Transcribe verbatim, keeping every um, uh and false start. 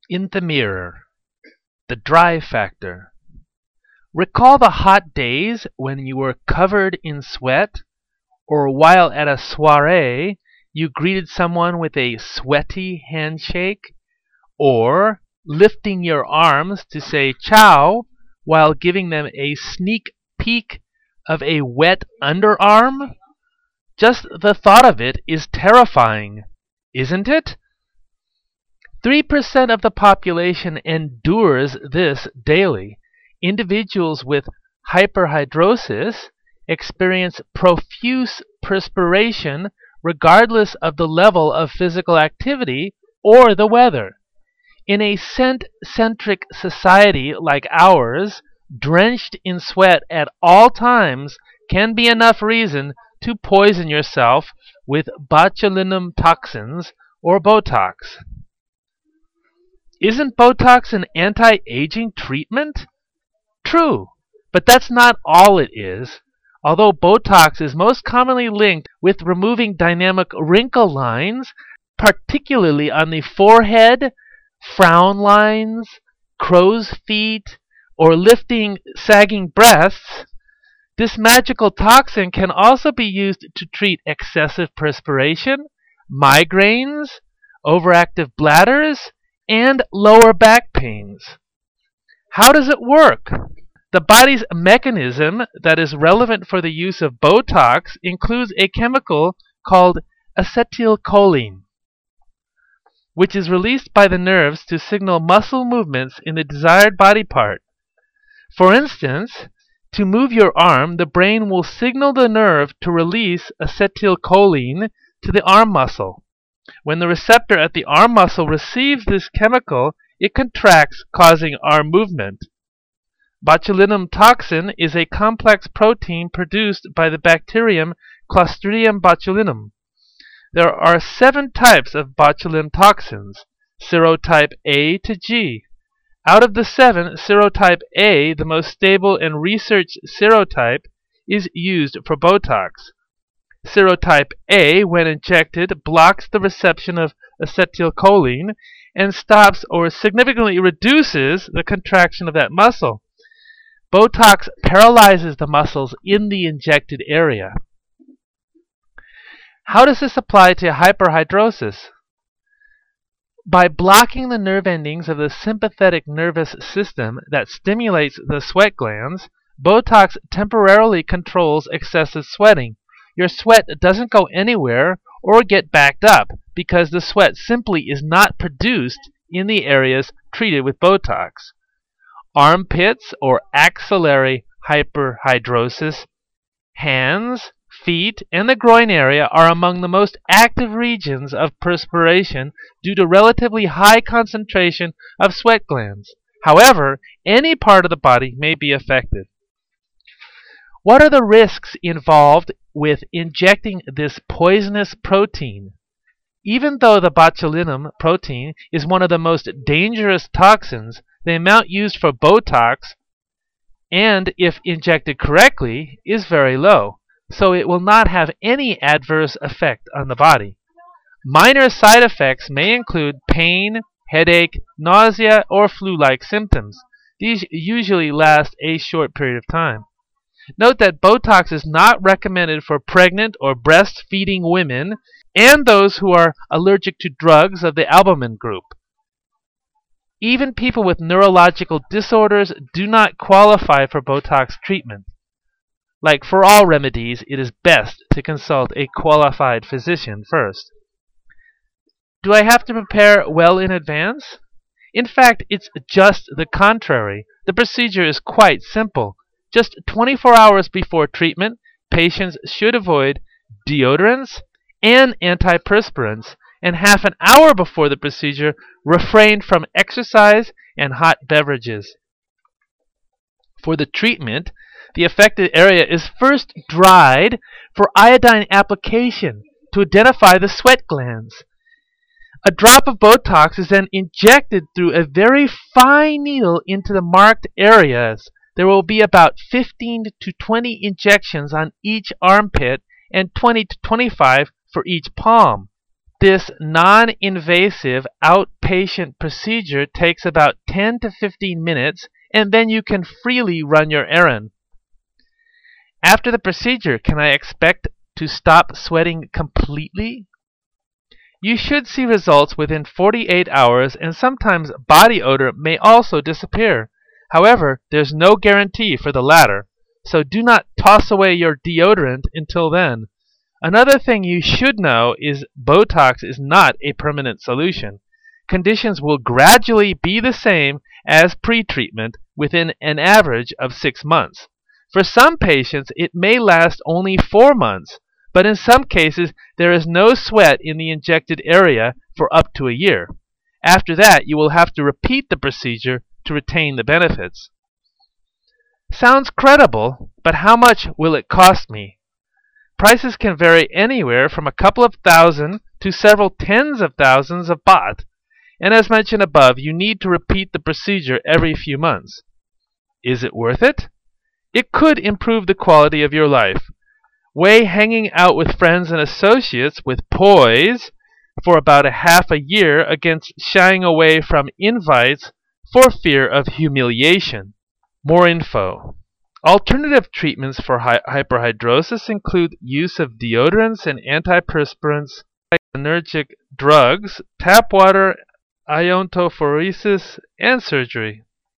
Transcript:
In the mirror. The dry factor. Recall the hot days when you were covered in sweat, or while at a soiree you greeted someone with a sweaty handshake, or lifting your arms to say ciao while giving them a sneak peek of a wet underarm. Just the thought of it is terrifying, isn't it? three percent of the population endures this daily. Individuals with hyperhidrosis experience profuse perspiration regardless of the level of physical activity or the weather. In a scent-centric society like ours, drenched in sweat at all times can be enough reason to poison yourself with botulinum toxins or Botox. Isn't Botox an anti-aging treatment? True, but that's not all it is. Although Botox is most commonly linked with removing dynamic wrinkle lines, particularly on the forehead, frown lines, crow's feet, or lifting sagging breasts, this magical toxin can also be used to treat excessive perspiration, migraines, overactive bladders, and lower back pains. How does it work? The body's mechanism that is relevant for the use of Botox includes a chemical called acetylcholine, which is released by the nerves to signal muscle movements in the desired body part. For instance, to move your arm, the brain will signal the nerve to release acetylcholine to the arm muscle. When the receptor at the arm muscle receives this chemical, it contracts, causing arm movement. Botulinum toxin is a complex protein produced by the bacterium Clostridium botulinum. There are seven types of botulinum toxins, serotype A to G. Out of the seven, serotype A, the most stable and researched serotype, is used for Botox. Serotype A, when injected, blocks the reception of acetylcholine and stops or significantly reduces the contraction of that muscle. Botox paralyzes the muscles in the injected area. How does this apply to hyperhidrosis? By blocking the nerve endings of the sympathetic nervous system that stimulates the sweat glands, Botox temporarily controls excessive sweating. Your sweat doesn't go anywhere or get backed up because the sweat simply is not produced in the areas treated with Botox. Armpits or axillary hyperhidrosis, hands, feet, and the groin area are among the most active regions of perspiration due to relatively high concentration of sweat glands. However, any part of the body may be affected. What are the risks involved with injecting this poisonous protein? Even though the botulinum protein is one of the most dangerous toxins, the amount used for Botox, and if injected correctly, is very low, so it will not have any adverse effect on the body. Minor side effects may include pain, headache, nausea, or flu-like symptoms. These usually last a short period of time. Note that Botox is not recommended for pregnant or breastfeeding women and those who are allergic to drugs of the albumin group. Even people with neurological disorders do not qualify for Botox treatment. Like for all remedies, it is best to consult a qualified physician first. Do I have to prepare well in advance? In fact, it's just the contrary. The procedure is quite simple. Just twenty-four hours before treatment, patients should avoid deodorants and antiperspirants, and half an hour before the procedure, refrain from exercise and hot beverages. For the treatment, the affected area is first dried for iodine application to identify the sweat glands. A drop of Botox is then injected through a very fine needle into the marked areas. There will be about fifteen to twenty injections on each armpit and twenty to twenty-five for each palm. This non-invasive outpatient procedure takes about ten to fifteen minutes, and then you can freely run your errand. After the procedure, can I expect to stop sweating completely? You should see results within forty-eight hours, and sometimes body odor may also disappear. However, there's no guarantee for the latter, so do not toss away your deodorant until then. Another thing you should know is Botox is not a permanent solution. Conditions will gradually be the same as pre-treatment within an average of six months. For some patients, it may last only four months, but in some cases, there is no sweat in the injected area for up to a year. After that, you will have to repeat the procedure to retain the benefits. Sounds credible, but how much will it cost me? Prices can vary anywhere from a couple of thousand to several tens of thousands of baht, and as mentioned above, you need to repeat the procedure every few months. Is it worth it? It could improve the quality of your life. Weigh hanging out with friends and associates with poise for about a half a year against shying away from invites for fear of humiliation. More info. Alternative treatments for hy hyperhidrosis include use of deodorants and antiperspirants, cholinergic drugs, tap water, iontophoresis, and surgery.